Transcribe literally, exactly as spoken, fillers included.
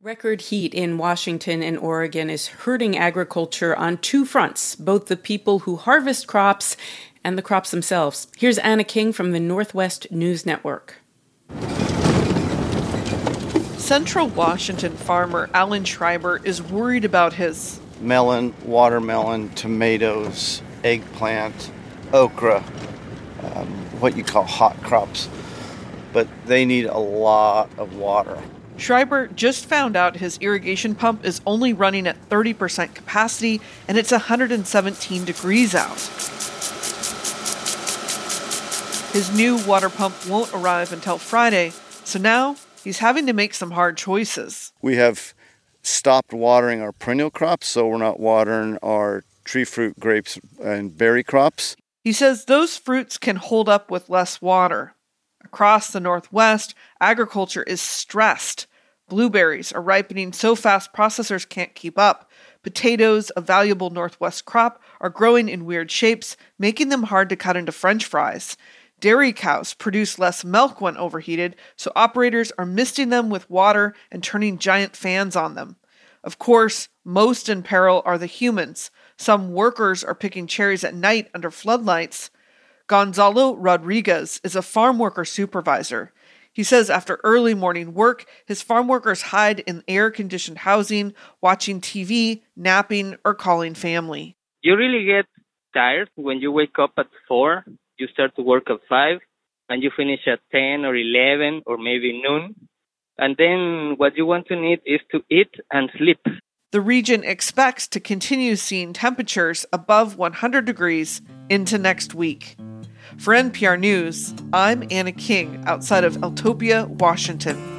Record heat in Washington and Oregon is hurting agriculture on two fronts, both the people who harvest crops and the crops themselves. Here's Anna King from the Northwest News Network. Central Washington farmer Alan Schreiber is worried about his melon, watermelon, tomatoes, eggplant, okra, um, what you call hot crops, but they need a lot of water. Schreiber just found out his irrigation pump is only running at thirty percent capacity, and it's one hundred seventeen degrees out. His new water pump won't arrive until Friday, so now he's having to make some hard choices. We have stopped watering our perennial crops, so we're not watering our tree fruit, grapes, and berry crops. He says those fruits can hold up with less water. Across the Northwest, agriculture is stressed. Blueberries are ripening so fast processors can't keep up. Potatoes, a valuable Northwest crop, are growing in weird shapes, making them hard to cut into French fries. Dairy cows produce less milk when overheated, so operators are misting them with water and turning giant fans on them. Of course, most in peril are the humans. Some workers are picking cherries at night under floodlights. Gonzalo Rodriguez is a farm worker supervisor. He says after early morning work, his farm workers hide in air-conditioned housing, watching T V, napping, or calling family. You really get tired when you wake up at four, you start to work at five, and you finish at ten or eleven or maybe noon. And then what you want to need is to eat and sleep. The region expects to continue seeing temperatures above one hundred degrees into next week. For N P R News, I'm Anna King outside of Eltopia, Washington.